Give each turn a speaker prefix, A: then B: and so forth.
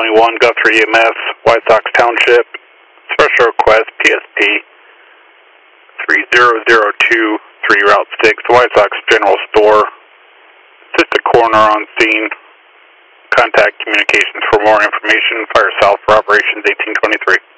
A: 1821 Guthrie EMS, White Sox Township. Special request PSP 30023 Route 6, White Sox General Store. Assistant coroner on scene. Contact communications for more information. Fire South for operations 1823.